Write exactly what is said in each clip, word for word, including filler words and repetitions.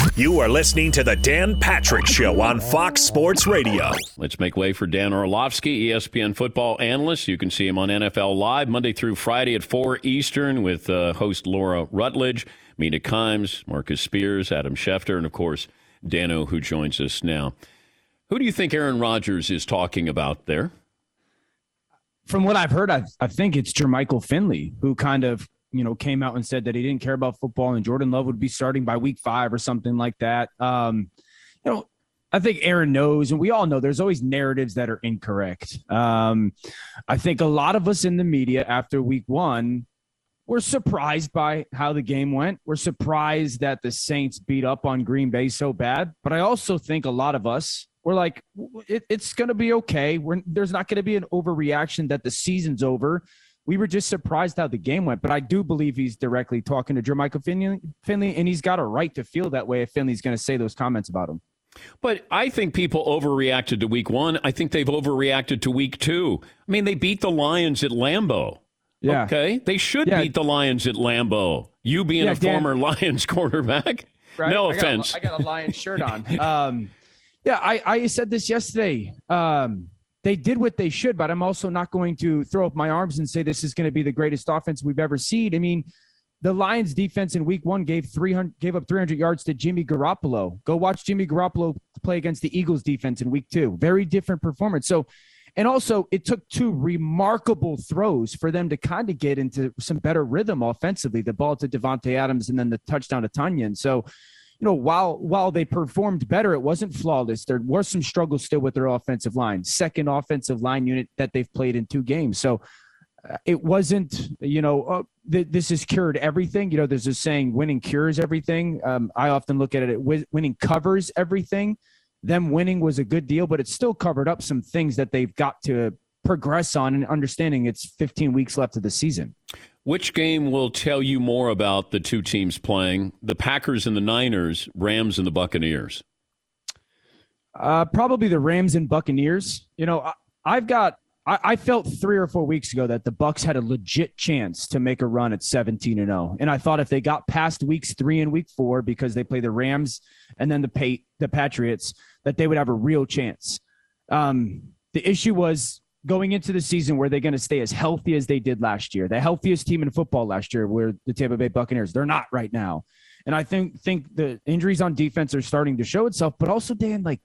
You are listening to the Dan Patrick Show on Fox Sports Radio. Let's make way for Dan Orlovsky, E S P N football analyst. You can see him on N F L Live Monday through Friday at four Eastern with uh, host Laura Rutledge, Mina Kimes, Marcus Spears, Adam Schefter, and, of course, Dano, who joins us now. Who do you think Aaron Rodgers is talking about there? From what I've heard, I, I think it's Jermichael Finley, who kind of, you know, came out and said that he didn't care about football and Jordan Love would be starting by week five or something like that. Um, you know, I think Aaron knows, and we all know there's always narratives that are incorrect. Um, I think a lot of us in the media after week one were surprised by how the game went. We're surprised that the Saints beat up on Green Bay so bad. But I also think a lot of us were like, it, it's going to be okay. We're, there's not going to be an overreaction that the season's over. We were just surprised how the game went. But I do believe he's directly talking to Jermichael Finley, Finley, and he's got a right to feel that way if Finley's going to say those comments about him. But I think people overreacted to week one. I think they've overreacted to week two. I mean, they beat the Lions at Lambeau. Yeah. Okay. They should yeah. beat the Lions at Lambeau. You being yeah, a Dan, former Lions quarterback. Right? No I offense. Got a, I got a Lions shirt on. Um, yeah, I, I said this yesterday. Um, they did what they should, but I'm also not going to throw up my arms and say this is going to be the greatest offense we've ever seen. I mean, the Lions defense in week one gave three hundred, gave up three hundred yards to Jimmy Garoppolo. Go watch Jimmy Garoppolo play against the Eagles defense in week two. Very different performance. So, and also it took two remarkable throws for them to kind of get into some better rhythm offensively, the ball to Devontae Adams and then the touchdown to Tonyan. So, you know, while, while they performed better, it wasn't flawless. There were some struggles still with their offensive line, second offensive line unit that they've played in two games. So, it wasn't, you know, uh, th- this has cured everything. You know, there's a saying, winning cures everything. Um, I often look at it, w- winning covers everything. Them winning was a good deal, but it still covered up some things that they've got to progress on and understanding it's fifteen weeks left of the season. Which game will tell you more about the two teams playing, the Packers and the Niners, Rams and the Buccaneers? Uh, probably the Rams and Buccaneers. You know, I, I've got, I felt three or four weeks ago that the Bucs had a legit chance to make a run at seventeen and oh. And I thought if they got past weeks three and week four, because they play the Rams and then the pa- the Patriots, that they would have a real chance. Um, the issue was going into the season, were they going to stay as healthy as they did last year? The healthiest team in football last year were the Tampa Bay Buccaneers. They're not right now. And I think, think the injuries on defense are starting to show itself, but also, Dan, like,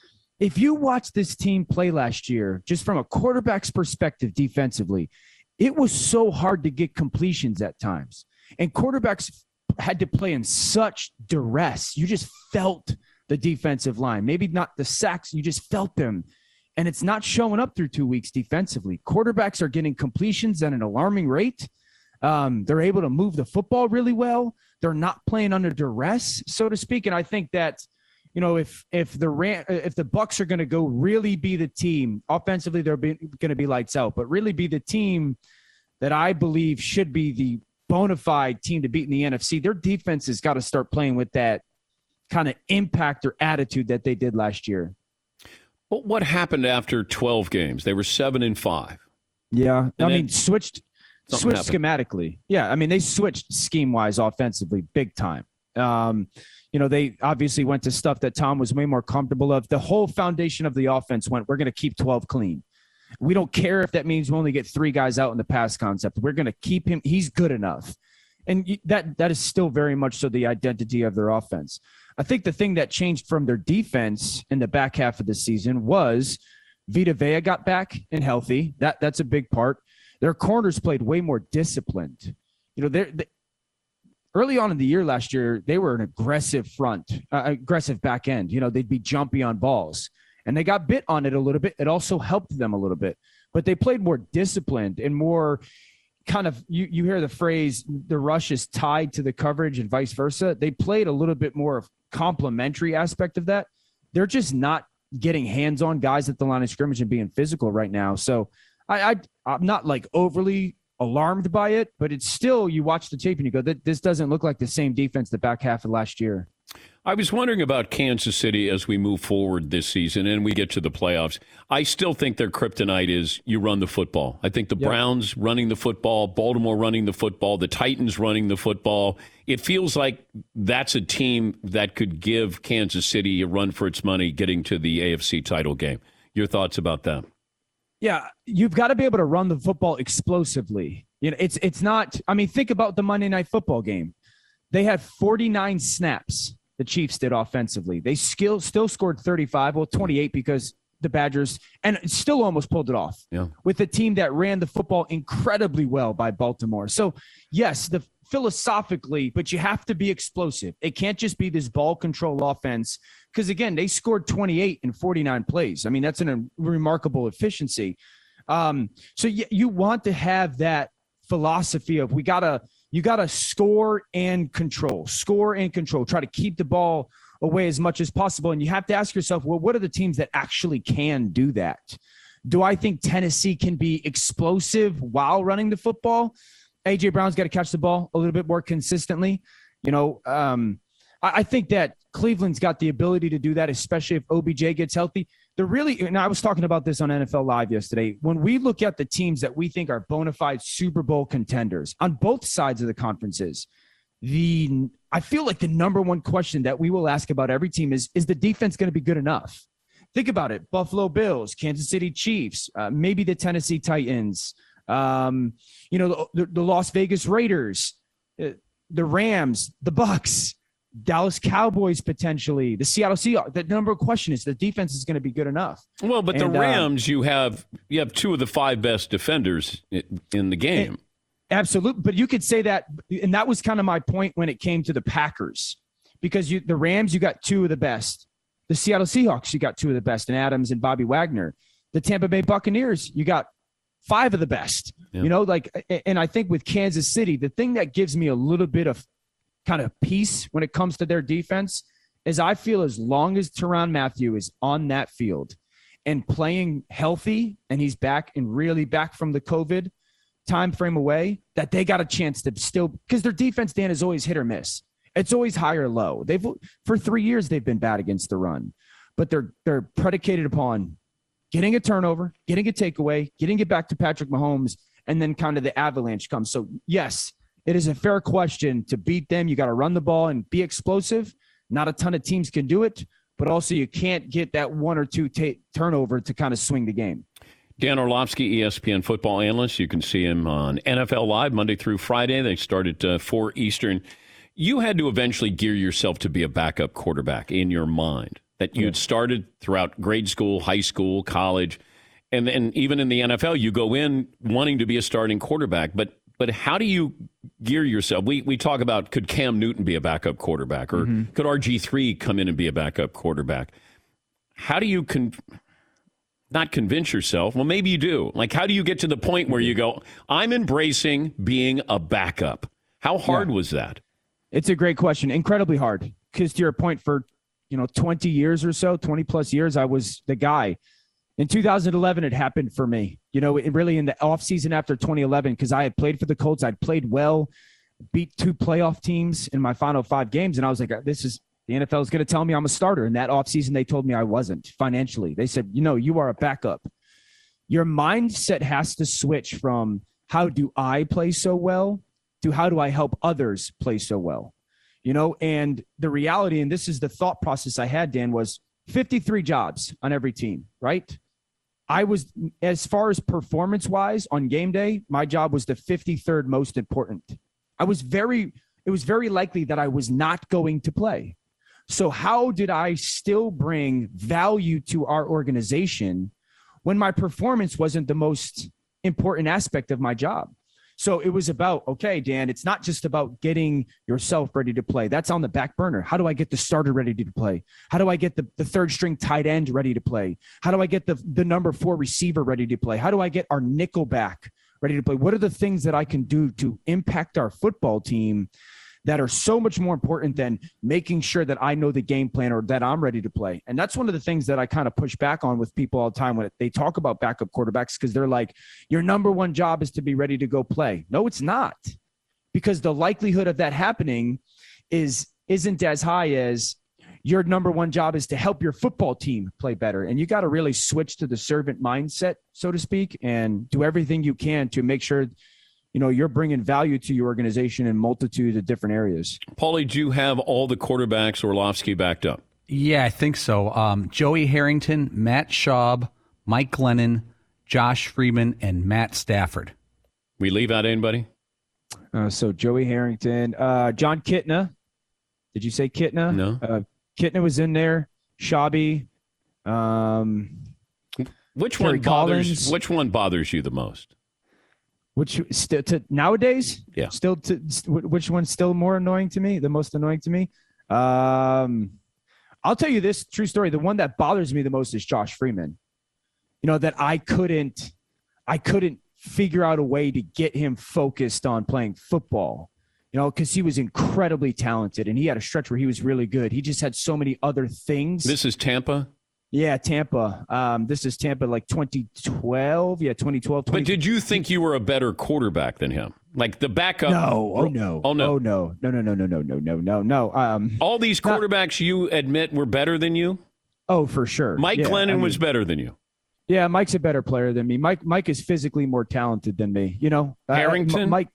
if you watch this team play last year, just from a quarterback's perspective defensively, it was so hard to get completions at times. And quarterbacks had to play in such duress. You just felt the defensive line. Maybe not the sacks, you just felt them. And it's not showing up through two weeks defensively. Quarterbacks are getting completions at an alarming rate. Um, they're able to move the football really well. They're not playing under duress, so to speak. And I think that, you know, if if the Ram, if the Bucs are going to go really be the team offensively, they're going to be lights out, but really be the team that I believe should be the bona fide team to beat in the N F C. Their defense has got to start playing with that kind of impact or attitude that they did last year. Well, what happened after twelve games? They were seven and five. Yeah, and I mean, switched switched happened. schematically. Yeah, I mean, they switched scheme wise offensively big time. Um, You know, they obviously went to stuff that Tom was way more comfortable of. The whole foundation of the offense went, we're going to keep twelve clean. We don't care if that means we only get three guys out in the pass concept. We're going to keep him. He's good enough. And that that is still very much so the identity of their offense. I think the thing that changed from their defense in the back half of the season was Vita Vea got back and healthy. That That's a big part. Their corners played way more disciplined. You know, they're, they early on in the year last year, they were an aggressive front, uh, aggressive back end. You know, they'd be jumpy on balls, and they got bit on it a little bit. It also helped them a little bit, but they played more disciplined and more kind of, you, you hear the phrase, the rush is tied to the coverage and vice versa. They played a little bit more of complementary aspect of that. They're just not getting hands-on guys at the line of scrimmage and being physical right now. So I, I I'm not like overly alarmed by it, but it's still, you watch the tape and you go, this doesn't look like the same defense the back half of last year. I was wondering about Kansas City as we move forward this season and we get to the playoffs. I still think their kryptonite is you run the football. I think the yep. Browns running the football, Baltimore running the football, the Titans running the football. It feels like that's a team that could give Kansas City a run for its money getting to the A F C title game. Your thoughts about that? Yeah, you've got to be able to run the football explosively. You know, it's it's not. I mean, think about the Monday Night Football game. They had forty-nine snaps. The Chiefs did offensively. They still still scored thirty-five, well, twenty-eight because the Badgers, and still almost pulled it off yeah. with a team that ran the football incredibly well by Baltimore. So, yes, the philosophically, but you have to be explosive. It can't just be this ball control offense because, again, they scored twenty-eight in forty-nine plays. I mean, that's an, a remarkable efficiency. Um, so you, you want to have that philosophy of we got to – you got to score and control, score and control, try to keep the ball away as much as possible. And you have to ask yourself, well, what are the teams that actually can do that? Do I think Tennessee can be explosive while running the football? A J Brown's got to catch the ball a little bit more consistently. You know, um, I, I think that Cleveland's got the ability to do that, especially if O B J gets healthy. The really, and I was talking about this on N F L Live yesterday. When we look at the teams that we think are bona fide Super Bowl contenders on both sides of the conferences, the I feel like the number one question that we will ask about every team is, is the defense going to be good enough? Think about it. Buffalo Bills, Kansas City Chiefs, uh, maybe the Tennessee Titans, um, you know, the, the Las Vegas Raiders, uh, the Rams, the Bucks. Dallas Cowboys potentially, the Seattle Seahawks. The number of question is the defense is going to be good enough. Well, but and, the Rams, uh, you have you have two of the five best defenders in the game. Absolutely, but you could say that, and that was kind of my point when it came to the Packers, because you the Rams, you got two of the best. The Seattle Seahawks, you got two of the best, and Adams and Bobby Wagner. The Tampa Bay Buccaneers, you got five of the best. Yeah. You know, like, and I think with Kansas City, the thing that gives me a little bit of kind of peace when it comes to their defense is I feel as long as Tyrann Mathieu is on that field and playing healthy and he's back and really back from the COVID time frame away, that they got a chance to still, because their defense, Dan, is always hit or miss. It's always high or low. They've for three years they've been bad against the run, but they're they're predicated upon getting a turnover, getting a takeaway, getting it back to Patrick Mahomes, and then kind of the avalanche comes. So yes, it is a fair question to beat them. You got to run the ball and be explosive. Not a ton of teams can do it, but also you can't get that one or two t- turnover to kind of swing the game. Dan Orlovsky, E S P N football analyst. You can see him on N F L Live Monday through Friday. They start at uh, four Eastern. You had to eventually gear yourself to be a backup quarterback in your mind, that you had started throughout grade school, high school, college, and then even in the N F L, you go in wanting to be a starting quarterback. But But how do you gear yourself? We we talk about, could Cam Newton be a backup quarterback, or mm-hmm. could R G three come in and be a backup quarterback? How do you con- not convince yourself? Well, maybe you do. Like, how do you get to the point where you go, I'm embracing being a backup? How hard yeah. was that? It's a great question. Incredibly hard. Because to your point, for you know twenty years or so, twenty plus years, I was the guy. In two thousand eleven, it happened for me, you know, it really in the offseason after twenty eleven, because I had played for the Colts. I'd played well, beat two playoff teams in my final five games. And I was like, this is the N F L is going to tell me I'm a starter. And that offseason, they told me I wasn't financially. They said, you know, you are a backup. Your mindset has to switch from how do I play so well to how do I help others play so well, you know, and the reality, and this is the thought process I had, Dan, was fifty-three jobs on every team, right? I was, as far as performance-wise on game day, my job was the fifty-third most important. I was very, it was very likely that I was not going to play. So how did I still bring value to our organization when my performance wasn't the most important aspect of my job? So it was about, okay, Dan, it's not just about getting yourself ready to play. That's on the back burner. How do I get the starter ready to play? How do I get the, the third string tight end ready to play? How do I get the, the number four receiver ready to play? How do I get our nickel back ready to play? What are the things that I can do to impact our football team that are so much more important than making sure that I know the game plan or that I'm ready to play? And that's one of the things that I kind of push back on with people all the time when they talk about backup quarterbacks, because they're like, your number one job is to be ready to go play. No, it's not, because the likelihood of that happening is, isn't as high as your number one job is to help your football team play better. And you got to really switch to the servant mindset, so to speak, and do everything you can to make sure, you know, you're bringing value to your organization in multitude of different areas. Paulie, do you have all the quarterbacks Orlovsky backed up? Yeah, I think so. Um, Joey Harrington, Matt Schaub, Mike Glennon, Josh Freeman, and Matt Stafford. We leave out anybody? Uh, so Joey Harrington, uh, John Kitna. Did you say Kitna? No. Uh, Kitna was in there. Schaub. Um, which Terry one bothers? Collins. Which one bothers you the most? Which still to nowadays? Yeah. Still to which one's still more annoying to me? The most annoying to me? Um, I'll tell you this true story. The one that bothers me the most is Josh Freeman. You know, that I couldn't, I couldn't figure out a way to get him focused on playing football, you know, because he was incredibly talented and he had a stretch where he was really good. He just had so many other things. This is Tampa? Yeah, Tampa. Um, this is Tampa like twenty twelve. Yeah, twenty twelve. But did you think you were a better quarterback than him? Like the backup? No. Oh, no. Oh, no. Oh, no. No, no, no, no, no, no, no, no, no. Um, All these quarterbacks not, you admit were better than you? Oh, for sure. Mike yeah, Glennon I mean, was better than you. Yeah, Mike's a better player than me. Mike Mike is physically more talented than me. You know, Harrington? Uh, Mike.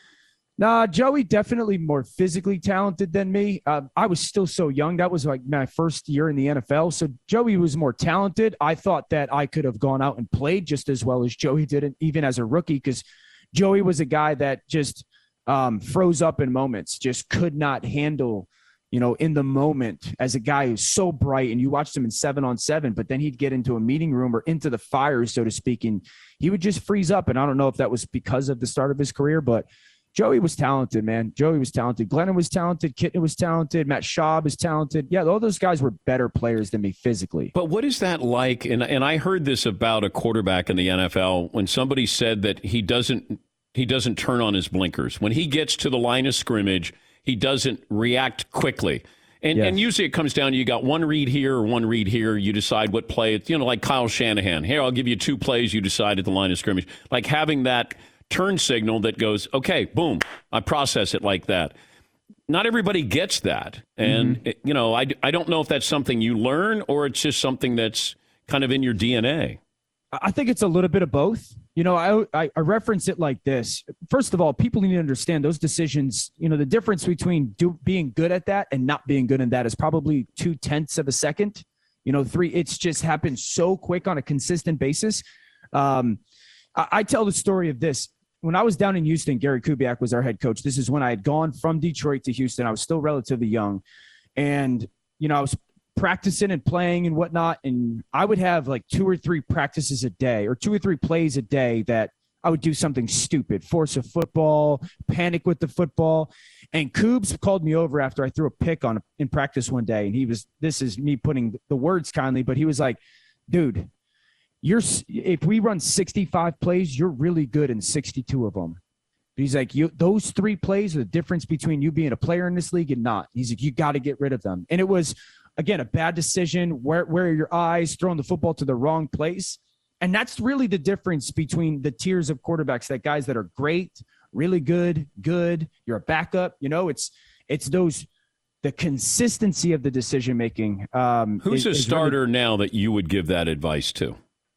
Nah, Joey definitely more physically talented than me. Uh, I was still so young. That was like my first year in the N F L. So Joey was more talented. I thought that I could have gone out and played just as well as Joey did, even as a rookie, because Joey was a guy that just um, froze up in moments, just could not handle, you know, in the moment as a guy who's so bright, and you watched him in seven on seven, but then he'd get into a meeting room or into the fire, so to speak, and he would just freeze up. And I don't know if that was because of the start of his career, but Joey was talented, man. Joey was talented. Glennon was talented. Kitna was talented. Matt Schaub is talented. Yeah, all those guys were better players than me physically. But what is that like? And and I heard this about a quarterback in the N F L when somebody said that he doesn't he doesn't turn on his blinkers. When he gets to the line of scrimmage, he doesn't react quickly. And yes. and usually it comes down to you got one read here or one read here. You decide what play. You know, like Kyle Shanahan. Here, I'll give you two plays. You decide at the line of scrimmage. Like having that turn signal that goes, okay, boom, I process it like that. Not everybody gets that. And, mm-hmm. it, you know, I, I don't know if that's something you learn or it's just something that's kind of in your D N A. I think it's a little bit of both. You know, I, I, I reference it like this. First of all, people need to understand those decisions, you know, the difference between do, being good at that and not being good in that is probably two tenths of a second. You know, three, it's just happened so quick on a consistent basis. Um, I, I tell the story of this. When I was down in Houston, Gary Kubiak was our head coach. This is when I had gone from Detroit to Houston. I was still relatively young. And, you know, I was practicing and playing and whatnot. And I would have like two or three practices a day or two or three plays a day that I would do something stupid, force a football, panic with the football. And Coobs called me over after I threw a pick on in practice one day. And he was, this is me putting the words kindly, but he was like, dude, You're if we run sixty-five plays, you're really good in sixty-two of them. But he's like, you those three plays are the difference between you being a player in this league and not. He's like, you got to get rid of them. And it was, again, a bad decision. Where, where are your eyes? Throwing the football to the wrong place. And that's really the difference between the tiers of quarterbacks, that guys that are great, really good, good, you're a backup. You know, it's it's those the consistency of the decision-making. Um, Who's is, a starter really, now that you would give that advice to?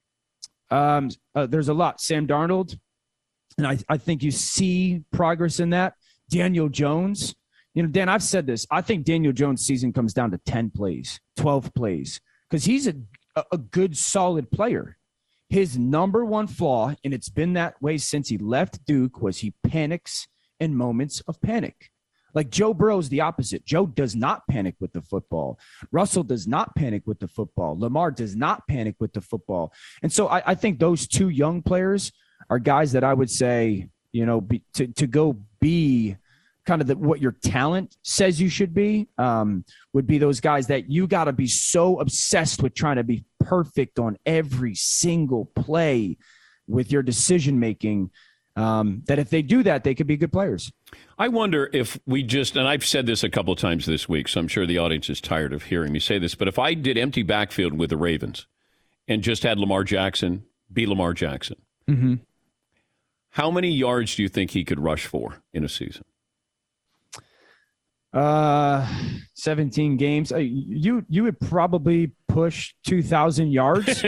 Um, uh, there's a lot. Sam Darnold, and I, I think you see progress in that. Daniel Jones, you know, Dan, I've said this. I think Daniel Jones' season comes down to ten plays, twelve plays, because he's a, a good, solid player. His number one flaw, and it's been that way since he left Duke, was he panics in moments of panic. Like Joe Burrow's the opposite. Joe does not panic with the football. Russell does not panic with the football. Lamar does not panic with the football. And so I, I think those two young players are guys that I would say, you know, be, to, to go be kind of the, what your talent says you should be, um, would be those guys that you got to be so obsessed with trying to be perfect on every single play with your decision-making, Um, that if they do that, they could be good players. I wonder if we just, and I've said this a couple of times this week, so I'm sure the audience is tired of hearing me say this, but if I did empty backfield with the Ravens and just had Lamar Jackson be Lamar Jackson, mm-hmm. how many yards do you think he could rush for in a season? Uh, seventeen games. Uh, you you would probably push two thousand yards.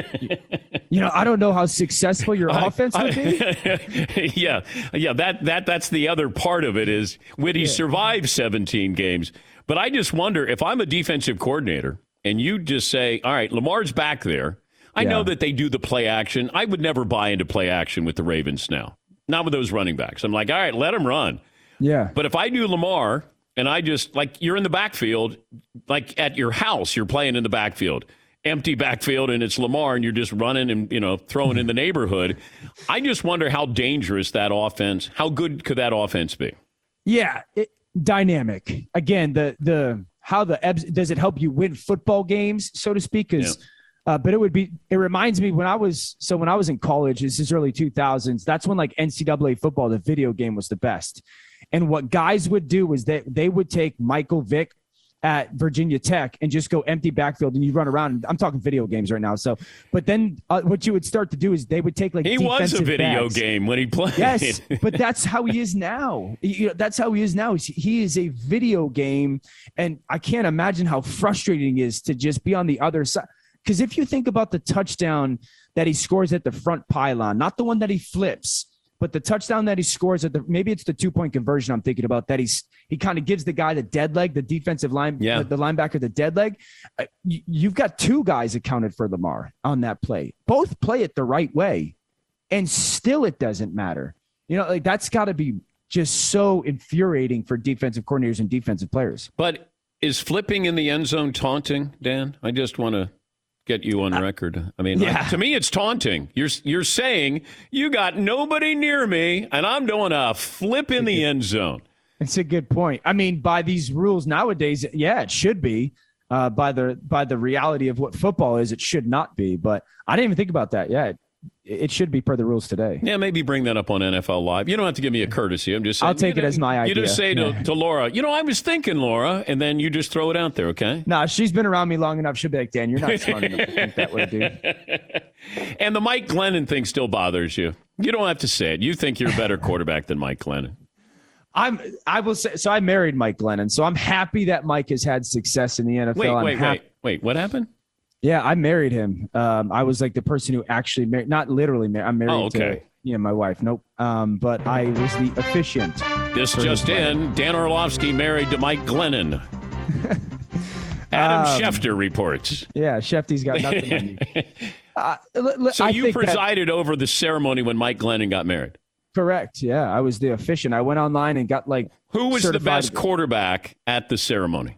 You know, I don't know how successful your I, offense would be. I, yeah, yeah. That that that's the other part of it is would he yeah. survive seventeen games? But I just wonder if I'm a defensive coordinator and you just say, "All right, Lamar's back there." I yeah. know that they do the play action. I would never buy into play action with the Ravens now. Not with those running backs. I'm like, all right, let him run. Yeah. But if I do Lamar. And I just, like, you're in the backfield, like at your house, you're playing in the backfield, empty backfield, and it's Lamar, and you're just running and, you know, throwing in the neighborhood. I just wonder how dangerous that offense, how good could that offense be? Yeah, it, dynamic. Again, the the how the ebbs, does it help you win football games, so to speak? Because, yeah. uh, but it would be, it reminds me when I was, so when I was in college, this is early two thousands, that's when like N C double A football, the video game was the best. And what guys would do is that they would take Michael Vick at Virginia Tech and just go empty backfield and you run around. I'm talking video games right now. So, but then uh, what you would start to do is they would take like he was a video backs. game when he played. Yes, but that's how he is now. You know, that's how he is now. He is a video game, and I can't imagine how frustrating it is to just be on the other side. Because if you think about the touchdown that he scores at the front pylon, not the one that he flips. But the touchdown that he scores at the maybe it's the two point conversion I'm thinking about that he's he kind of gives the guy the dead leg, the defensive line, yeah. the linebacker the dead leg. Uh, you, you've got two guys accounted for Lamar on that play. Both play it the right way, and still it doesn't matter. You know, like that's got to be just so infuriating for defensive coordinators and defensive players. But is flipping in the end zone taunting, Dan? I just want to get you on record. I mean, yeah. I, to me, it's taunting. You're you're saying you got nobody near me, and I'm doing a flip in the end zone. It's a good point. I mean, by these rules nowadays, yeah, it should be. Uh, by the by the reality of what football is, it should not be. But I didn't even think about that. Yeah, it, it should be per the rules today. Yeah, maybe bring that up on N F L Live. You don't have to give me a courtesy. I'm just saying. I'll take you it know, as my idea. You just say to, yeah. to Laura, you know, I was thinking, Laura, and then you just throw it out there, okay? No, nah, she's been around me long enough. She'll be like, Dan, you're not smart enough to think that way, dude. And the Mike Glennon thing still bothers you. You don't have to say it. You think you're a better quarterback than Mike Glennon. I'm. I will say. So I married Mike Glennon. So I'm happy that Mike has had success in the N F L. Wait, I'm wait, happy- wait, wait. What happened? Yeah, I married him. Um, I was like the person who actually married, not literally married. I'm married oh, okay. to you know, my wife. Nope. Um, but I was the officiant. This just in: Dan Orlovsky married to Mike Glennon. Adam um, Schefter reports. Yeah, Shefty's got nothing on you. Uh, l- l- so I you think presided that, over the ceremony when Mike Glennon got married? Correct. Yeah, I was the officiant. I went online and got like. Who was the best to- quarterback at the ceremony?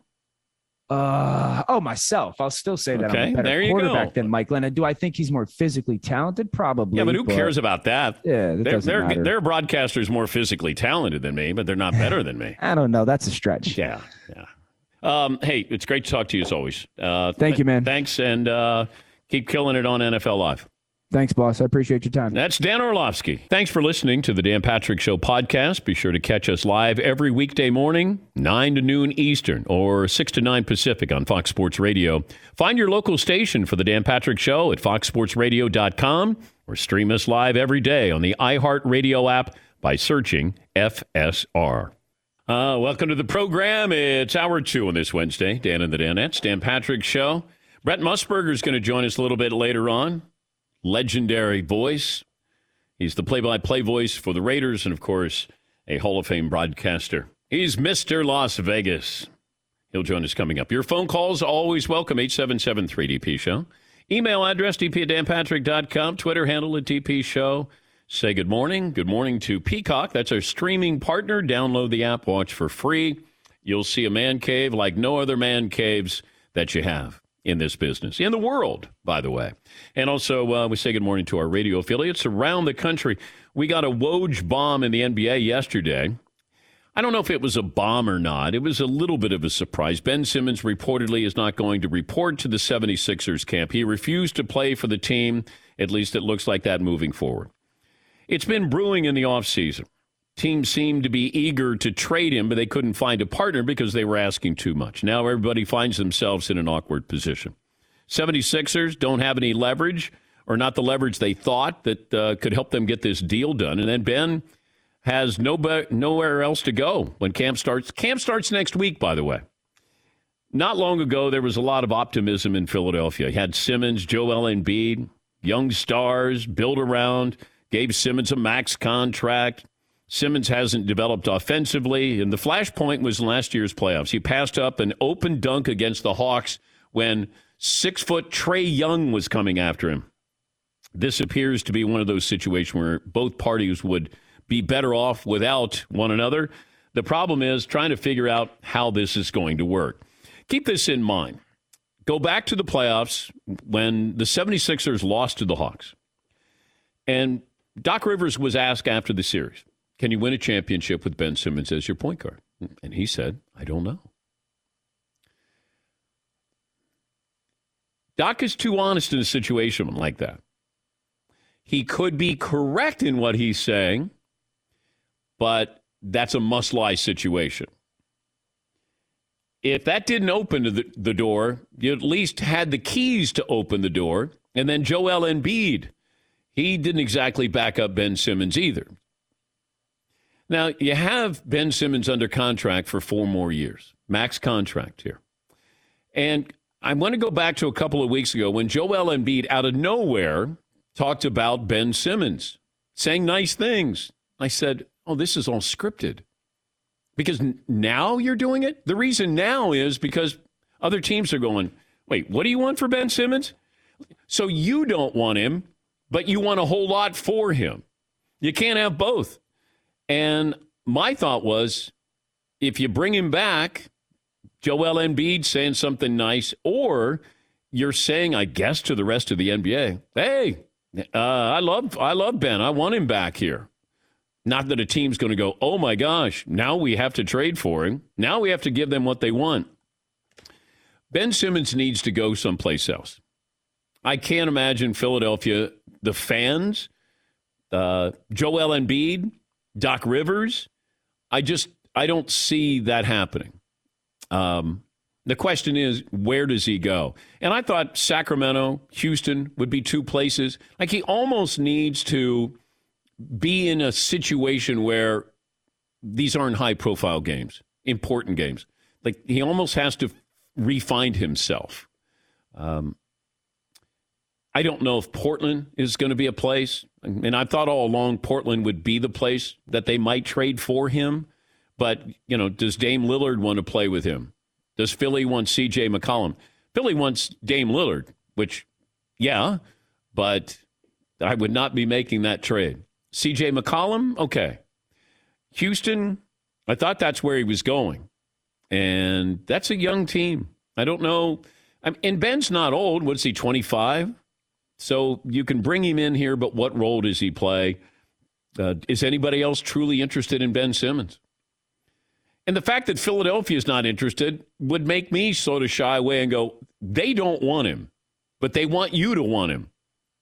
Uh oh, myself. I'll still say that okay, I'm a better quarterback go. than Mike Glennon. Do I think he's more physically talented? Probably. Yeah, but who but, cares about that? Yeah, that they're, doesn't they're, matter. Their broadcaster's more physically talented than me, but they're not better than me. I don't know. That's a stretch. Yeah, yeah. Um, hey, it's great to talk to you as always. Uh, Thank you, man. Thanks, and uh, keep killing it on N F L Live. Thanks, boss. I appreciate your time. That's Dan Orlovsky. Thanks for listening to the Dan Patrick Show podcast. Be sure to catch us live every weekday morning, nine to noon Eastern or six to nine Pacific on Fox Sports Radio. Find your local station for the Dan Patrick Show at fox sports radio dot com or stream us live every day on the iHeartRadio app by searching F S R. Uh, welcome to the program. It's hour two on this Wednesday. Dan and the Danettes, Dan Patrick Show. Brett Musburger is going to join us a little bit later on. Legendary voice. He's the play-by-play voice for the Raiders and, of course, a Hall of Fame broadcaster. He's Mister Las Vegas. He'll join us coming up. Your phone calls always welcome, eight seven seven three D P Show. Email address, d p at dan patrick dot com. Twitter handle at D P Show. Say good morning. Good morning to Peacock. That's our streaming partner. Download the app. Watch for free. You'll see a man cave like no other man caves that you have in this business, in the world, by the way. And also, uh, we say good morning to our radio affiliates around the country. We got a Woj bomb in the N B A yesterday. I don't know if it was a bomb or not. It was a little bit of a surprise. Ben Simmons reportedly is not going to report to the seventy-sixers camp. He refused to play for the team. At least it looks like that moving forward. It's been brewing in the offseason. Teams seemed to be eager to trade him, but they couldn't find a partner because they were asking too much. Now everybody finds themselves in an awkward position. seventy-sixers don't have any leverage, or not the leverage they thought that uh, could help them get this deal done. And then Ben has no be- nowhere else to go when camp starts. Camp starts next week, by the way. Not long ago, there was a lot of optimism in Philadelphia. You had Simmons, Joel Embiid, young stars, built around, gave Simmons a max contract. Simmons hasn't developed offensively, and the flashpoint was last year's playoffs. He passed up an open dunk against the Hawks when six-foot Trae Young was coming after him. This appears to be one of those situations where both parties would be better off without one another. The problem is trying to figure out how this is going to work. Keep this in mind. Go back to the playoffs when the 76ers lost to the Hawks. And Doc Rivers was asked after the series, can you win a championship with Ben Simmons as your point guard? And he said, I don't know. Doc is too honest in a situation like that. He could be correct in what he's saying, but that's a must-lie situation. If that didn't open the, the door, you at least had the keys to open the door. And then Joel Embiid, he didn't exactly back up Ben Simmons either. Now, you have Ben Simmons under contract for four more years, max contract here. And I want to go back to a couple of weeks ago when Joel Embiid, out of nowhere, talked about Ben Simmons, saying nice things. I said, oh, this is all scripted. Because now you're doing it? The reason now is because other teams are going, wait, what do you want for Ben Simmons? So you don't want him, but you want a whole lot for him. You can't have both. And my thought was, if you bring him back, Joel Embiid saying something nice, or you're saying, I guess, to the rest of the N B A, hey, uh, I love I love Ben. I want him back here. Not that a team's going to go, oh, my gosh, now we have to trade for him. Now we have to give them what they want. Ben Simmons needs to go someplace else. I can't imagine Philadelphia, the fans, uh, Joel Embiid, Doc Rivers. I just, I don't see that happening. Um, the question is, where does he go? And I thought Sacramento, Houston would be two places. Like, he almost needs to be in a situation where these aren't high-profile games, important games. Like, he almost has to re-find himself. Um, I don't know if Portland is going to be a place. And I thought all along Portland would be the place that they might trade for him. But, you know, does Dame Lillard want to play with him? Does Philly want C J McCollum? Philly wants Dame Lillard, which, yeah, but I would not be making that trade. C J McCollum, okay. Houston, I thought that's where he was going. And that's a young team. I don't know. I mean, and Ben's not old. What's he, twenty-five? So you can bring him in here, but what role does he play? Uh, is anybody else truly interested in Ben Simmons? And the fact that Philadelphia is not interested would make me sort of shy away and go, they don't want him, but they want you to want him.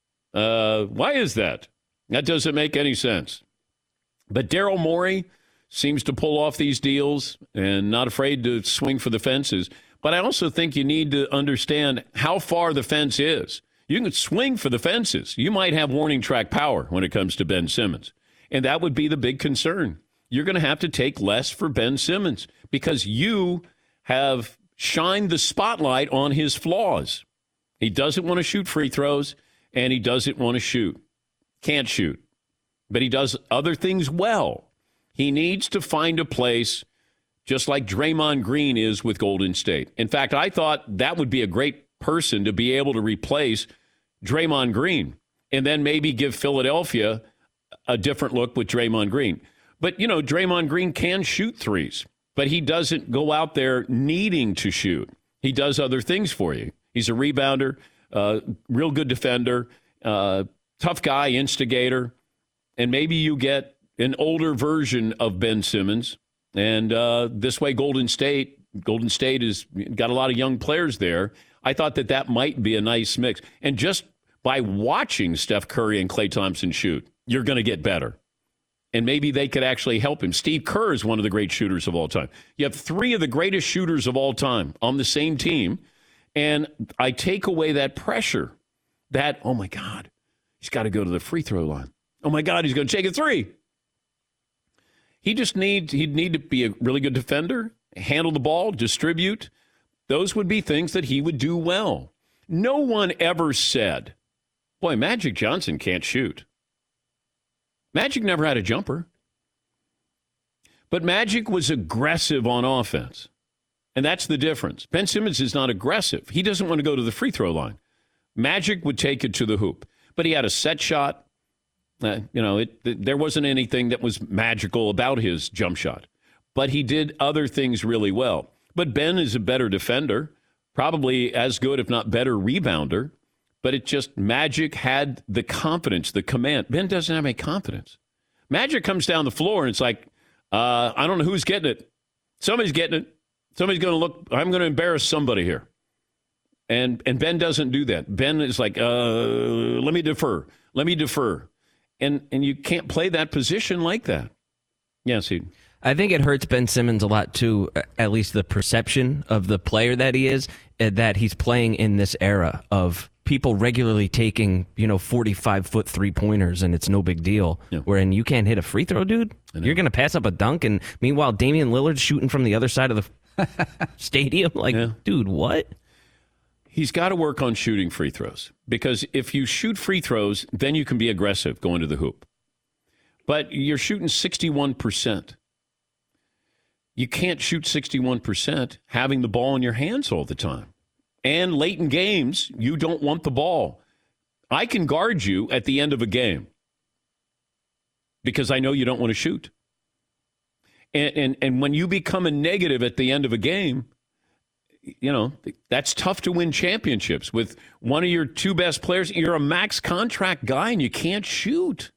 Uh, why is that? That doesn't make any sense. But Daryl Morey seems to pull off these deals and not afraid to swing for the fences. But I also think you need to understand how far the fence is. You can swing for the fences. You might have warning track power when it comes to Ben Simmons. And that would be the big concern. You're going to have to take less for Ben Simmons because you have shined the spotlight on his flaws. He doesn't want to shoot free throws, and he doesn't want to shoot. Can't shoot. But he does other things well. He needs to find a place just like Draymond Green is with Golden State. In fact, I thought that would be a great person to be able to replace Draymond Green and then maybe give Philadelphia a different look with Draymond Green. But, you know, Draymond Green can shoot threes, but he doesn't go out there needing to shoot. He does other things for you. He's a rebounder, uh, real good defender, uh, tough guy, instigator, and maybe you get an older version of Ben Simmons. And uh, this way, Golden State, Golden State has got a lot of young players there. I thought that that might be a nice mix. And just by watching Steph Curry and Klay Thompson shoot, you're going to get better. And maybe they could actually help him. Steve Kerr is one of the great shooters of all time. You have three of the greatest shooters of all time on the same team. And I take away that pressure that, oh, my God, he's got to go to the free throw line. Oh, my God, he's going to take a three. He just needs, he'd need to be a really good defender, handle the ball, distribute. Those would be things that he would do well. No one ever said, boy, Magic Johnson can't shoot. Magic never had a jumper. But Magic was aggressive on offense. And that's the difference. Ben Simmons is not aggressive. He doesn't want to go to the free throw line. Magic would take it to the hoop. But he had a set shot. Uh, you know, it, it, there wasn't anything that was magical about his jump shot. But he did other things really well. But Ben is a better defender, probably as good, if not better, rebounder. But it just, Magic had the confidence, the command. Ben doesn't have any confidence. Magic comes down the floor, and it's like, uh, I don't know who's getting it. Somebody's getting it. Somebody's going to look, I'm going to embarrass somebody here. And and Ben doesn't do that. Ben is like, uh, let me defer. Let me defer. And and you can't play that position like that. Yes, he. I think it hurts Ben Simmons a lot, too, at least the perception of the player that he is, that he's playing in this era of people regularly taking, you know, forty-five foot three-pointers, and it's no big deal. Yeah. Wherein you can't hit a free throw, dude. You're going to pass up a dunk, and meanwhile, Damian Lillard's shooting from the other side of the stadium. Like, yeah. Dude, what? He's got to work on shooting free throws, because if you shoot free throws, then you can be aggressive going to the hoop. But you're shooting sixty-one percent. You can't shoot sixty-one percent having the ball in your hands all the time. And late in games, you don't want the ball. I can guard you at the end of a game because I know you don't want to shoot. And, and, and when you become a negative at the end of a game, you know, that's tough to win championships with one of your two best players. You're a max contract guy and you can't shoot.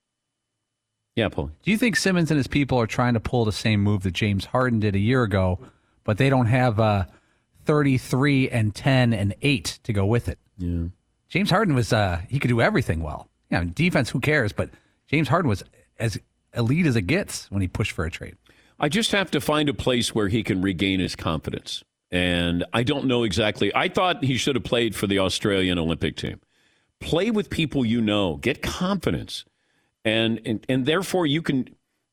Yeah, Paul. Do you think Simmons and his people are trying to pull the same move that James Harden did a year ago, but they don't have uh, thirty-three and ten and eight to go with it? Yeah. James Harden was, uh, he could do everything well. Yeah, defense, who cares? But James Harden was as elite as it gets when he pushed for a trade. I just have to find a place where he can regain his confidence. And I don't know exactly. I thought he should have played for the Australian Olympic team. Play with people you know. Get confidence. And, and and therefore you can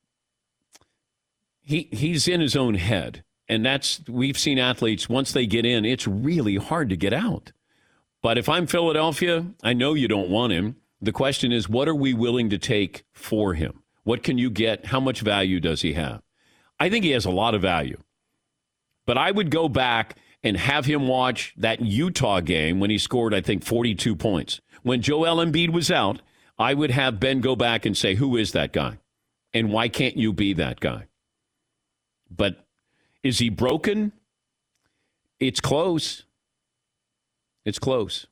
he he's in his own head. And that's, we've seen athletes, once they get in, it's really hard to get out. But if I'm Philadelphia, I know you don't want him. The question is, what are we willing to take for him? What can you get? How much value does he have? I think he has a lot of value. But I would go back and have him watch that Utah game when he scored, I think, forty-two points. When Joel Embiid was out, I would have Ben go back and say, who is that guy? And why can't you be that guy? But is he broken? It's close. It's close.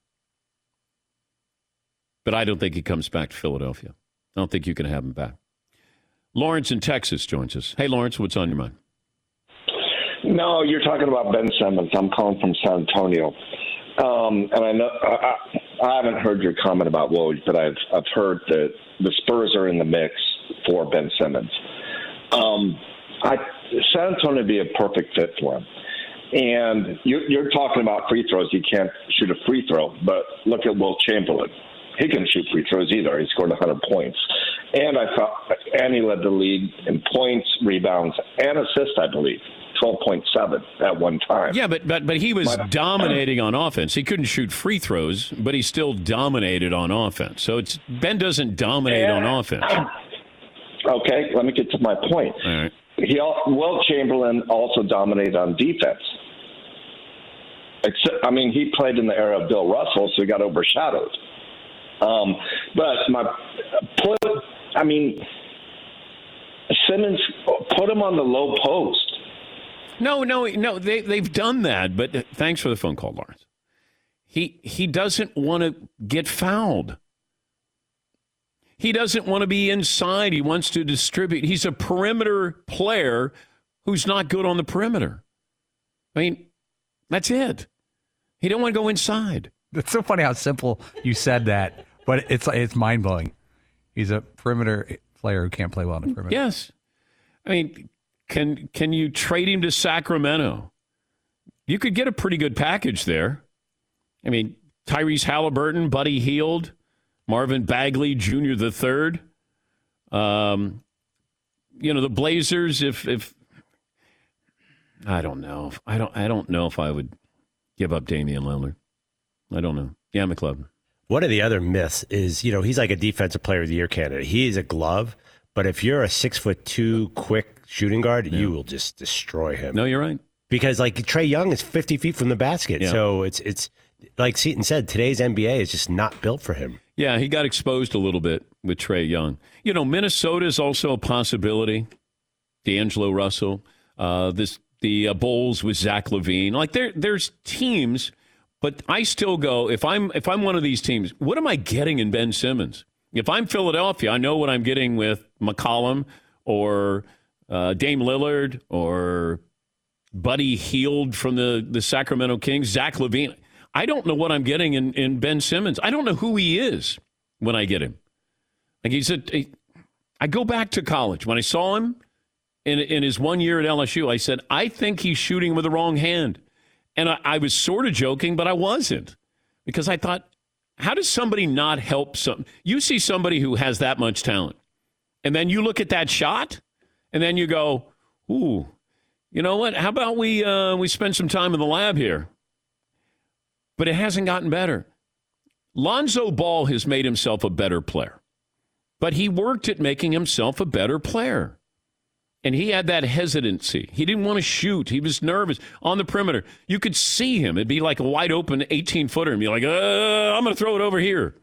But I don't think he comes back to Philadelphia. I don't think you can have him back. Lawrence in Texas joins us. Hey, Lawrence, what's on your mind? No, you're talking about Ben Simmons. I'm calling from San Antonio. Um, and I know I, I haven't heard your comment about Woj, but I've I've heard that the Spurs are in the mix for Ben Simmons. Um, I, San Antonio would be a perfect fit for him. And you're, you're talking about free throws. You can't shoot a free throw, but look at Wilt Chamberlain. He can shoot free throws either. He scored one hundred points. And I thought, and he led the league in points, rebounds, and assists, I believe. twelve point seven at one time. Yeah, but but but he was but, dominating on offense. He couldn't shoot free throws, but he still dominated on offense. So it's Ben doesn't dominate and, on offense. Okay, let me get to my point. All right. He Wilt Chamberlain also dominated on defense. Except, I mean, he played in the era of Bill Russell, so he got overshadowed. Um, but my put, I mean, Simmons, put him on the low post. No, no, no. They they've done that. But thanks for the phone call, Lawrence. He he doesn't want to get fouled. He doesn't want to be inside. He wants to distribute. He's a perimeter player who's not good on the perimeter. I mean, that's it. He don't want to go inside. It's so funny how simple you said that, but it's it's mind blowing. He's a perimeter player who can't play well on the perimeter. Yes, I mean, can can you trade him to Sacramento? You could get a pretty good package there. I mean, Tyrese Halliburton, Buddy Hield, Marvin Bagley Junior the third. Um, you know, the Blazers, if if I don't know. I don't I don't know if I would give up Damian Lillard. I don't know. Yeah, McLeod. One of the other myths is, you know, he's like a defensive player of the year candidate. He is a glove, but if you're a six foot two quick shooting guard, yeah. you will just destroy him. No, you're right. Because like Trae Young is fifty feet from the basket. Yeah. So it's it's like Seton said, today's N B A is just not built for him. Yeah, he got exposed a little bit with Trae Young. You know, Minnesota is also a possibility. D'Angelo Russell, uh, this the uh, Bulls with Zach LaVine. Like there, there's teams, but I still go, if I'm if I'm one of these teams, what am I getting in Ben Simmons? If I'm Philadelphia, I know what I'm getting with McCollum or uh, Dame Lillard or Buddy Hield from the, the Sacramento Kings, Zach LaVine. I don't know what I'm getting in, in Ben Simmons. I don't know who he is when I get him. Like he's a, a I go back to college. When I saw him in, in his one year at L S U, I said, I think he's shooting with the wrong hand. And I, I was sort of joking, but I wasn't. Because I thought, how does somebody not help some? You see somebody who has that much talent, and then you look at that shot, and then you go, ooh, you know what? How about we uh, we spend some time in the lab here? But it hasn't gotten better. Lonzo Ball has made himself a better player, but he worked at making himself a better player. And he had that hesitancy. He didn't want to shoot. He was nervous on the perimeter. You could see him. It'd be like a wide open eighteen-footer and be like, uh, I'm going to throw it over here.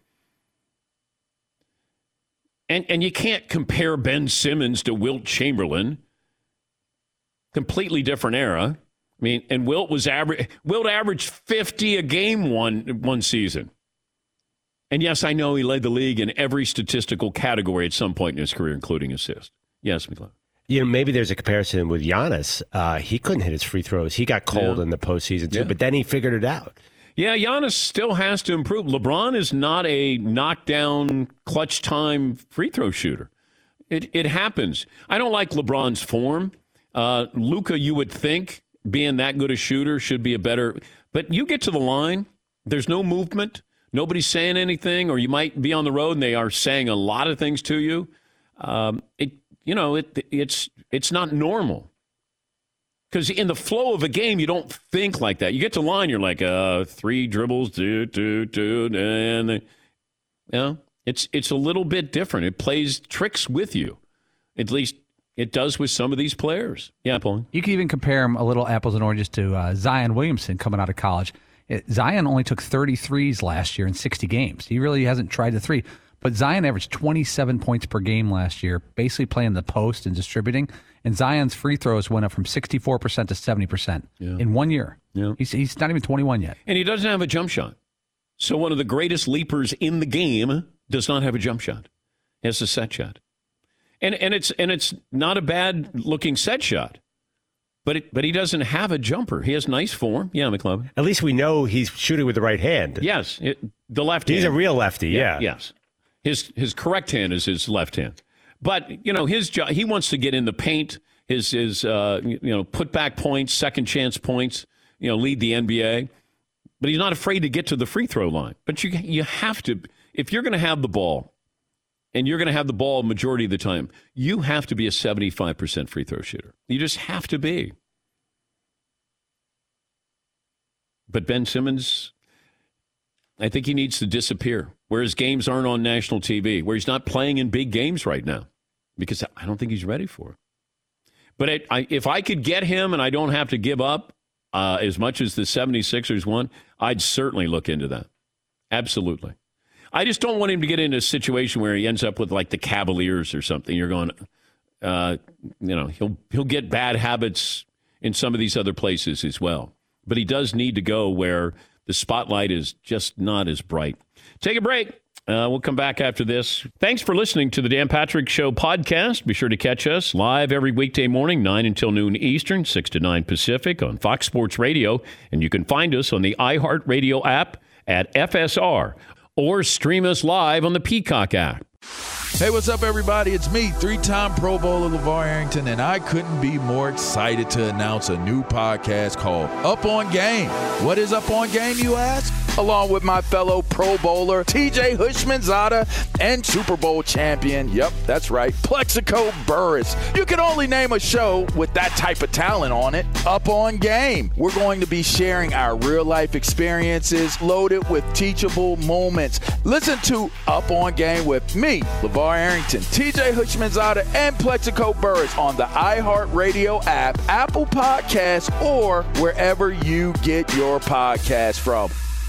And and you can't compare Ben Simmons to Wilt Chamberlain. Completely different era. I mean, and Wilt was average. Wilt averaged fifty a game one one season. And yes, I know he led the league in every statistical category at some point in his career, including assist. Yes, McLeod. You know, maybe there's a comparison with Giannis. Uh, he couldn't hit his free throws. He got cold yeah. in the postseason, too, yeah. but then he figured it out. Yeah, Giannis still has to improve. LeBron is not a knockdown, clutch time free throw shooter. It it happens. I don't like LeBron's form. Uh, Luka, you would think, being that good a shooter, should be a better. But you get to the line, there's no movement. Nobody's saying anything, or you might be on the road and they are saying a lot of things to you. Um, it You know, it it's it's not normal. Because in the flow of a game, you don't think like that. You get to line, you're like, uh, three dribbles, do, do, do, and, you know, it's, it's a little bit different. It plays tricks with you. At least it does with some of these players. Yeah, Paul. You can even compare them a little apples and oranges to uh, Zion Williamson coming out of college. It, Zion only took thirty-threes last year in sixty games. He really hasn't tried the three. But Zion averaged twenty-seven points per game last year, basically playing the post and distributing. And Zion's free throws went up from sixty-four percent to seventy percent yeah. in one year. Yeah. He's, he's not even twenty-one yet. And he doesn't have a jump shot. So one of the greatest leapers in the game does not have a jump shot. He has a set shot. And and it's and it's not a bad-looking set shot. But it, but he doesn't have a jumper. He has nice form. Yeah, McLovin. At least we know he's shooting with the right hand. Yes, it, the left he's hand. He's a real lefty, yeah. yeah. Yes. His his correct hand is his left hand, but you know his job. He wants to get in the paint. His his uh, you know put back points, second chance points. You know lead the N B A, but he's not afraid to get to the free throw line. But you you have to if you're going to have the ball, and you're going to have the ball majority of the time. You have to be a seventy-five percent free throw shooter. You just have to be. But Ben Simmons, I think he needs to disappear, where his games aren't on national T V, where he's not playing in big games right now, because I don't think he's ready for it. But it, I, if I could get him and I don't have to give up uh, as much as the seventy-sixers won, I'd certainly look into that. Absolutely. I just don't want him to get into a situation where he ends up with like the Cavaliers or something. You're going, uh, you know, he'll he'll get bad habits in some of these other places as well. But he does need to go where the spotlight is just not as bright. Take a break. Uh, we'll come back after this. Thanks for listening to the Dan Patrick Show podcast. Be sure to catch us live every weekday morning, nine until noon Eastern, six to nine Pacific on Fox Sports Radio. And you can find us on the iHeartRadio app at F S R or stream us live on the Peacock app. Hey, what's up, everybody? It's me, three-time Pro Bowler LeVar Arrington, and I couldn't be more excited to announce a new podcast called Up On Game. What is Up On Game, you ask? along with my fellow Pro Bowler T J Houshmandzadeh and Super Bowl champion, yep, that's right, Plexico Burress. You can only name a show with that type of talent on it. Up on Game. We're going to be sharing our real-life experiences loaded with teachable moments. Listen to Up on Game with me, LeVar Arrington, T J Houshmandzadeh, and Plexico Burress on the iHeartRadio app, Apple Podcasts, or wherever you get your podcasts from.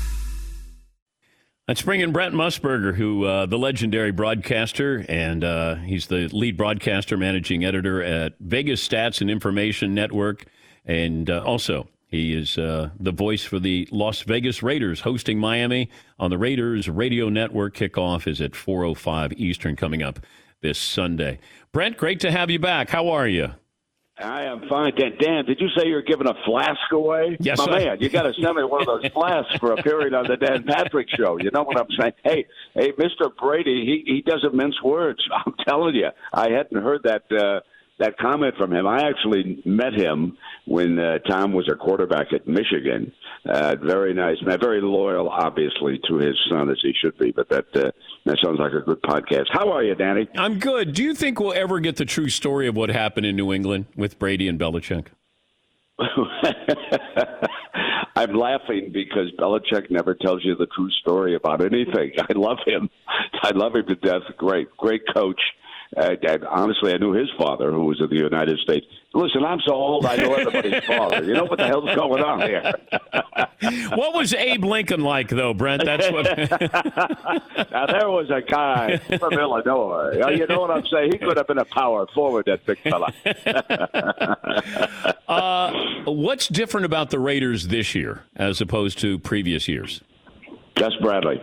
Let's bring in Brent Musburger, who uh, the legendary broadcaster, and uh, he's the lead broadcaster, managing editor at Vegas Stats and Information Network, and uh, also he is uh, the voice for the Las Vegas Raiders, hosting Miami on the Raiders Radio Network. Kickoff is at four oh five Eastern coming up this Sunday. Brent, great to have you back. How are you? I am fine. Dan, Dan, did you say you're giving a flask away? Yes, My I... man, you got to send me one of those flasks for a period on the Dan Patrick Show. You know what I'm saying? Hey, hey, Mister Brady, he, he doesn't mince words. I'm telling you. I hadn't heard that uh, that comment from him. I actually met him when uh, Tom was a quarterback at Michigan. Uh, very nice man, very loyal, obviously, to his son, as he should be. But that uh, that sounds like a good podcast. How are you, Danny? I'm good. Do you think we'll ever get the true story of what happened in New England with Brady and Belichick? I'm laughing because Belichick never tells you the true story about anything. I love him. I love him to death. Great, great coach. Uh, and honestly, I knew his father, who was in the United States. Listen, I'm so old, I know everybody's father. You know what the hell's going on here? What was Abe Lincoln like, though, Brent? That's what. Now, there was a guy from Illinois. You know what I'm saying? He could have been a power forward, that big fella. uh, what's different about the Raiders this year as opposed to previous years? Gus Bradley.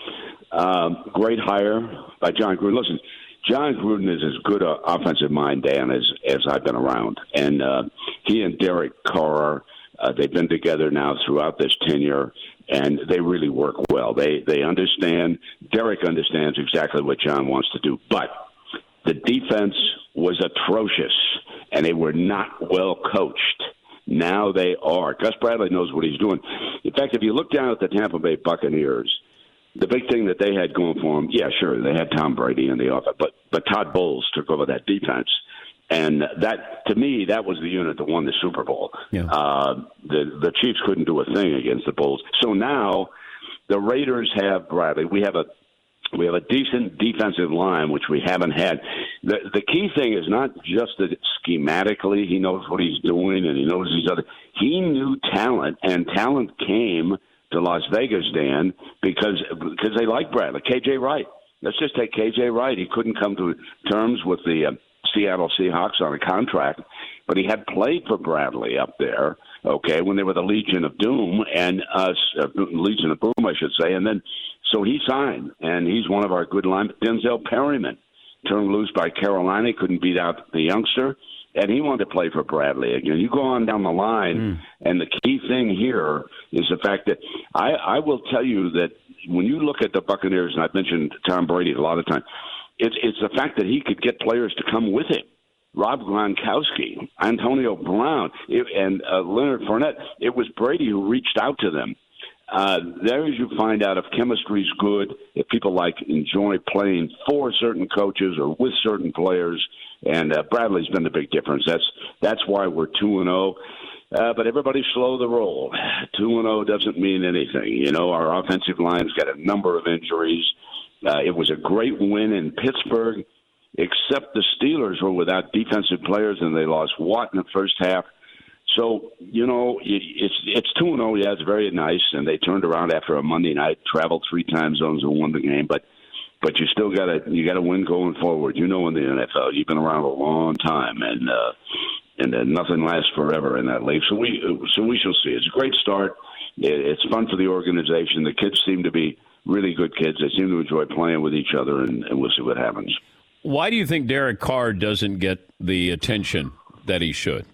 Um, great hire by John Gruden. Listen, John Gruden is as good an offensive mind, Dan, as, as I've been around. And uh, he and Derek Carr, uh, they've been together now throughout this tenure, and they really work well. They they understand, Derek understands exactly what John wants to do. But the defense was atrocious, and they were not well coached. Now they are. Gus Bradley knows what he's doing. In fact, if you look down at the Tampa Bay Buccaneers, the big thing that they had going for them, yeah, sure, they had Tom Brady in the offense, but but Todd Bowles took over that defense, and that to me that was the unit that won the Super Bowl. Yeah. Uh, the the Chiefs couldn't do a thing against the Bulls, so now the Raiders have Bradley. We have a we have a decent defensive line, which we haven't had. The the key thing is not just that schematically he knows what he's doing and he knows these other. He knew talent, and talent came to Las Vegas, Dan, because because they like Bradley. K J Wright. Let's just take K J Wright. He couldn't come to terms with the uh, Seattle Seahawks on a contract, but he had played for Bradley up there, okay, when they were the Legion of Doom, and uh, Legion of Boom, I should say. And then, so he signed, and he's one of our good linemen. Denzel Perryman, turned loose by Carolina, couldn't beat out the youngster, and he wanted to play for Bradley again. You go on down the line, mm. and the key thing here is the fact that I, I will tell you that when you look at the Buccaneers, and I've mentioned Tom Brady a lot of times, it's, it's the fact that he could get players to come with him. Rob Gronkowski, Antonio Brown, it, and uh, Leonard Fournette. It was Brady who reached out to them. Uh, there you find out if chemistry's good, if people like enjoy playing for certain coaches or with certain players. And uh, Bradley's been the big difference. That's that's why we're two and zero. Uh, but everybody's slow the roll. Two and zero doesn't mean anything. You know, our offensive line's got a number of injuries. Uh, it was a great win in Pittsburgh, except the Steelers were without defensive players and they lost Watt in the first half. So, you know, it's it's two and zero. Yeah, it's very nice, and they turned around after a Monday night, traveled three time zones and won the game. But but you still got to you got to win going forward. You know, in the N F L, you've been around a long time, and uh, and uh, nothing lasts forever in that league. So we so we shall see. It's a great start. It's fun for the organization. The kids seem to be really good kids. They seem to enjoy playing with each other, and, and we'll see what happens. Why do you think Derek Carr doesn't get the attention that he should?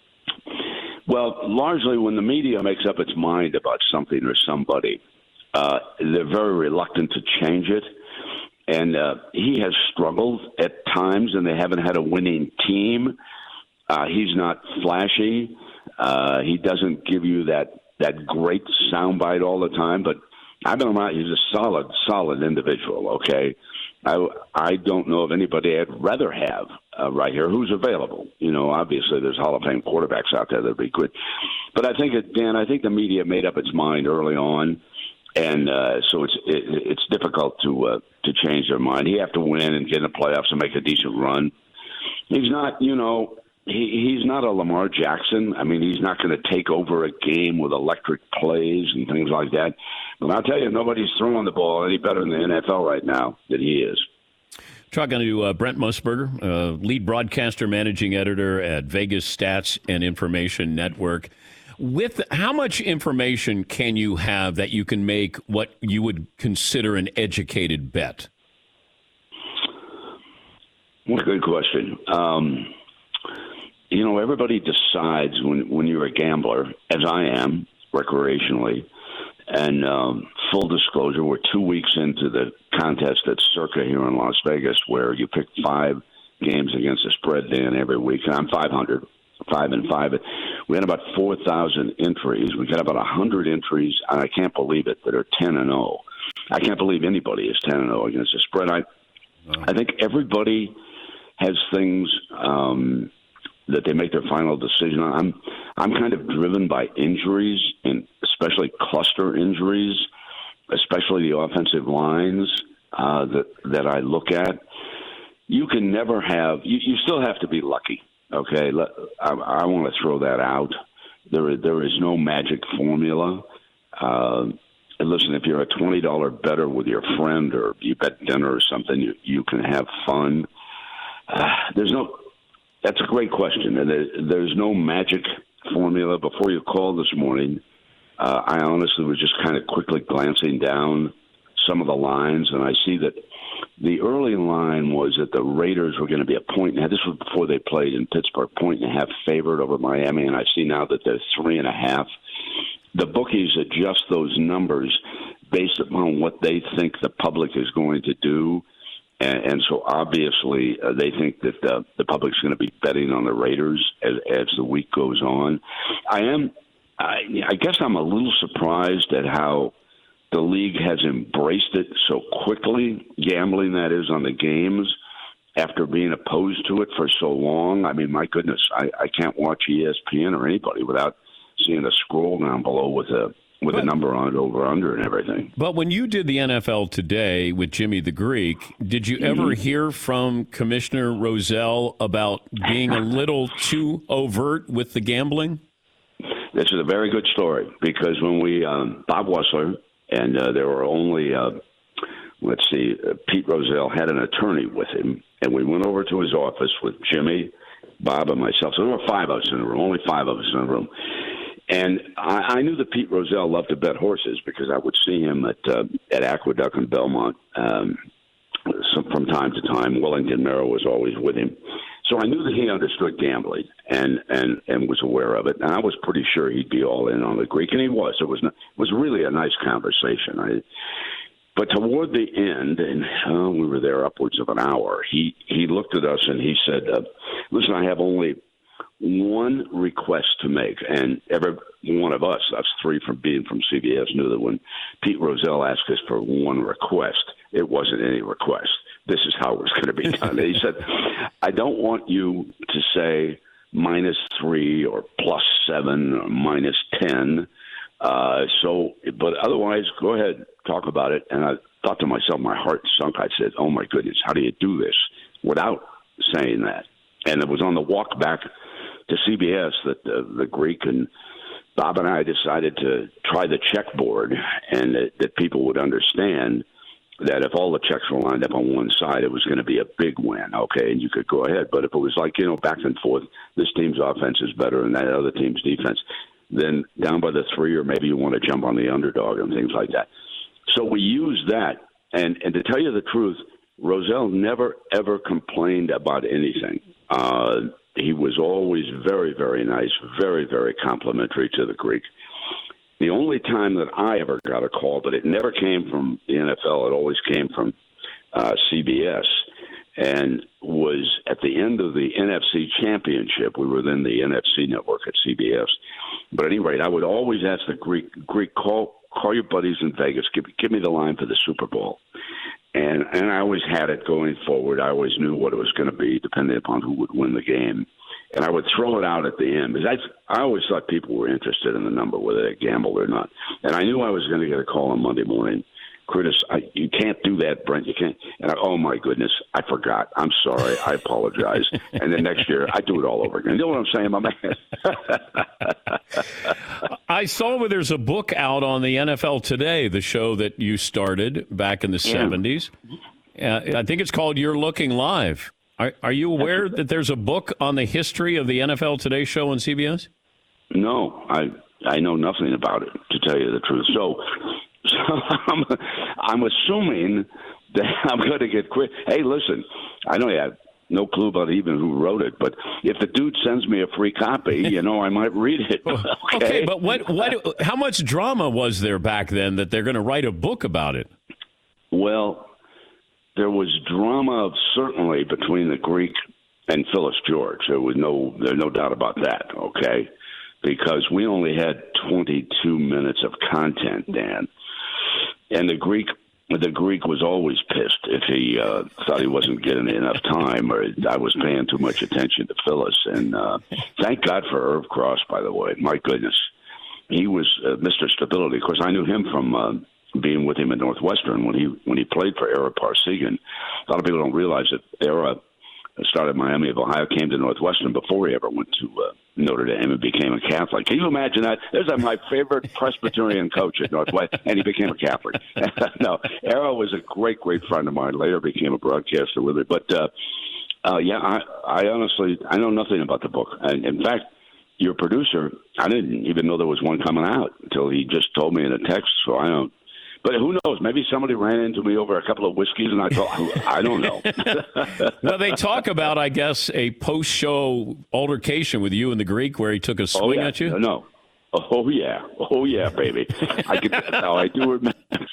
Well, largely when the media makes up its mind about something or somebody, uh, they're very reluctant to change it. And uh, he has struggled at times, and they haven't had a winning team. Uh, he's not flashy. Uh, he doesn't give you that, that great soundbite all the time. But I've been around. He's a solid, solid individual. Okay, I I don't know of anybody I'd rather have uh, right here who's available. You know, obviously there's Hall of Fame quarterbacks out there that'd be good, but I think it, Dan, I think the media made up its mind early on, and uh, so it's it, it's difficult to uh, to change their mind. He have to win and get in the playoffs and make a decent run. He's not, you know. He, he's not a Lamar Jackson. I mean, he's not going to take over a game with electric plays and things like that. But I'll tell you, nobody's throwing the ball any better in the N F L right now than he is. Talking to uh, Brent Musburger, uh, lead broadcaster, managing editor at Vegas Stats and Information Network. With how much information can you have that you can make what you would consider an educated bet? What a good question. Um, You know, everybody decides when, when you're a gambler, as I am, recreationally. And um, full disclosure, we're two weeks into the contest at Circa here in Las Vegas, where you pick five games against the spread, Dan, every week. And I'm five hundred, five and five. We had about four thousand entries. We got about one hundred entries, and I can't believe it, that are ten and oh. I can't believe anybody is ten and oh against the spread. I, wow. I think everybody has things um, – that they make their final decision on. I'm I'm kind of driven by injuries, and especially cluster injuries, especially the offensive lines uh, that that I look at. You can never have. You, you still have to be lucky. Okay, Let, I, I want to throw that out. There is, there is no magic formula. Uh, listen, if you're a twenty dollar bettor with your friend, or you bet dinner or something, you you can have fun. Uh, there's no. That's a great question, and there's no magic formula. Before you called this morning, uh, I honestly was just kind of quickly glancing down some of the lines, and I see that the early line was that the Raiders were going to be a point and a half. This was before they played in Pittsburgh, point and a half favored over Miami, and I see now that they're three and a half. The bookies adjust those numbers based upon what they think the public is going to do. And, and so obviously uh, they think that the, the public's going to be betting on the Raiders as, as the week goes on. I am, I, I guess I'm a little surprised at how the league has embraced it so quickly, gambling that is on the games, after being opposed to it for so long. I mean, my goodness, I, I can't watch E S P N or anybody without seeing a scroll down below with a with but, a number on it, over, under, and everything. But when you did the N F L Today with Jimmy the Greek, did you ever mm-hmm. hear from Commissioner Rozelle about being a little too overt with the gambling? This is a very good story, because when we, um, Bob Wessler, and uh, there were only, uh, let's see, uh, Pete Rozelle had an attorney with him, and we went over to his office with Jimmy, Bob, and myself. So there were five of us in the room, only five of us in the room. And I, I knew that Pete Rozelle loved to bet horses, because I would see him at uh, at Aqueduct in Belmont um, some, from time to time. Wellington Merrill was always with him. So I knew that he understood gambling and, and, and was aware of it. And I was pretty sure he'd be all in on the Greek, and he was. It was, it was really a nice conversation. I, but toward the end, and uh, we were there upwards of an hour, he, he looked at us and he said, uh, listen, I have only one request to make. And every one of us, us three from being from C B S, knew that when Pete Rozelle asked us for one request, it wasn't any request. This is how it was going to be done. He said, I don't want you to say minus three or plus seven or minus ten. Uh, so, but otherwise, go ahead, talk about it. And I thought to myself, my heart sunk. I said, oh, my goodness, how do you do this without saying that? And it was on the walk back to C B S that the, the Greek and Bob and I decided to try the checkboard, and that, that people would understand that if all the checks were lined up on one side, it was going to be a big win, okay, and you could go ahead. But if it was like, you know, back and forth, this team's offense is better than that other team's defense, then down by the three, or maybe you want to jump on the underdog and things like that. So we used that, and, and to tell you the truth, Rozelle never, ever complained about anything. Uh, he was always very, very nice, very, very complimentary to the Greek. The only time that I ever got a call, but it never came from the N F L, it always came from uh, C B S, and was at the end of the N F C Championship. We were then the N F C network at C B S. But at any rate, I would always ask the Greek, Greek, call call your buddies in Vegas. Give, give me the line for the Super Bowl. And and I always had it going forward. I always knew what it was going to be, depending upon who would win the game. And I would throw it out at the end because I, I always thought people were interested in the number, whether they gambled or not. And I knew I was going to get a call on Monday morning. Curtis, I, you can't do that, Brent. You can't. And I, oh, my goodness, I forgot. I'm sorry. I apologize. And then next year, I do it all over again. You know what I'm saying, my man? I saw where there's a book out on the N F L Today, the show that you started back in the yeah. seventies. Uh, I think it's called You're Looking Live. Are, are you aware that there's a book on the history of the N F L Today show on C B S? No, I I know nothing about it, to tell you the truth. So, so I'm, I'm assuming that I'm going to get quit. Hey, listen, I know you have no clue about even who wrote it, but if the dude sends me a free copy, you know, I might read it. Okay, okay but what, what, how much drama was there back then that they're going to write a book about it? Well, there was drama certainly between the Greek and Phyllis George. There was no, there's no doubt about that. Okay, because we only had twenty-two minutes of content, Dan, and the Greek. The Greek was always pissed if he uh, thought he wasn't getting enough time or I was paying too much attention to Phyllis. And uh, thank God for Irv Cross, by the way. My goodness. He was uh, Mister Stability. Of course, I knew him from uh, being with him at Northwestern when he when he played for Ara Parsegan. A lot of people don't realize that Ara started Miami of Ohio, came to Northwestern before he ever went to uh, Notre Dame and became a Catholic. Can you imagine that? There's my favorite Presbyterian coach at Northwestern, and he became a Catholic. No, Arrow was a great, great friend of mine. Later became a broadcaster with me. But, uh, uh, yeah, I, I honestly, I know nothing about the book. And in fact, your producer, I didn't even know there was one coming out until he just told me in a text, so I don't. But who knows? Maybe somebody ran into me over a couple of whiskeys, and I thought, I don't know. Well, they talk about, I guess, a post-show altercation with you and the Greek where he took a swing oh, yeah. at you. No. Oh, yeah. Oh, yeah, baby. I could, no, I do remember.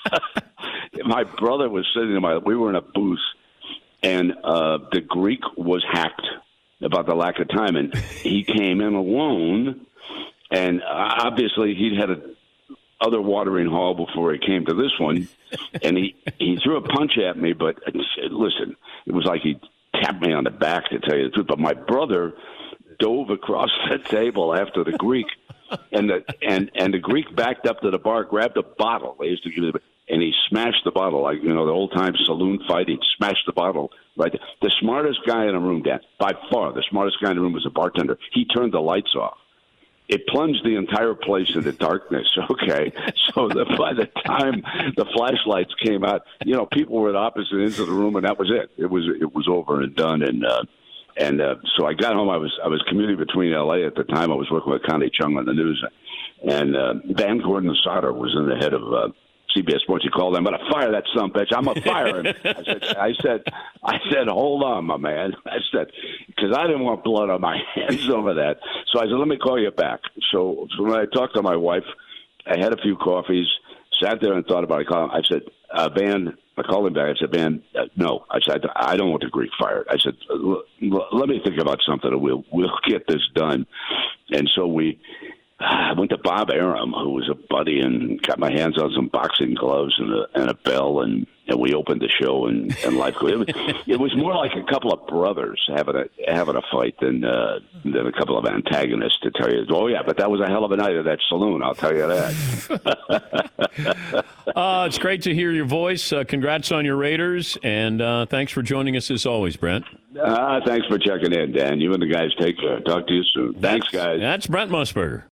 My brother was sitting in my – we were in a booth, and uh, the Greek was hacked about the lack of time, and he came in alone, and obviously he'd had a – other watering hole before he came to this one, and he, he threw a punch at me, but listen, it was like he tapped me on the back, to tell you the truth, but my brother dove across the table after the Greek, and the and, and the Greek backed up to the bar, grabbed a bottle, they used to give it, and he smashed the bottle, like, you know, the old-time saloon fight, he'd smash the bottle right there. The smartest guy in the room, Dan, by far, the smartest guy in the room was a bartender. He turned the lights off. It plunged the entire place into darkness, okay? So that by the time the flashlights came out, you know, people were at opposite ends of the room, and that was it. It was it was over and done. And uh, and uh, so I got home. I was I was commuting between L A at the time. I was working with Connie Chung on the news. And uh, Van Gordon Sauter was in the head of uh, C B S Sports. He called, I'm going to fire that son bitch. I'm going to fire him. I said, I said, I said, hold on, my man. I said, because I didn't want blood on my hands over that. So I said, let me call you back. So, so when I talked to my wife, I had a few coffees, sat there and thought about it. I said, uh, Van, I called him back. I said, Van, uh, no. I said, I don't want the Greek fired. I said, let me think about something, and we'll we'll get this done. And so we. I went to Bob Arum, who was a buddy, and got my hands on some boxing gloves and a, and a bell, and, and we opened the show, and, and life. It was, it was more like a couple of brothers having a having a fight than uh, than a couple of antagonists, to tell you. Oh yeah, but that was a hell of a night at that saloon, I'll tell you that. uh, it's great to hear your voice. Uh, congrats on your Raiders, and uh, thanks for joining us as always, Brent. Uh, thanks for checking in, Dan. You and the guys take care. Talk to you soon. Thanks, guys. That's Brent Musburger.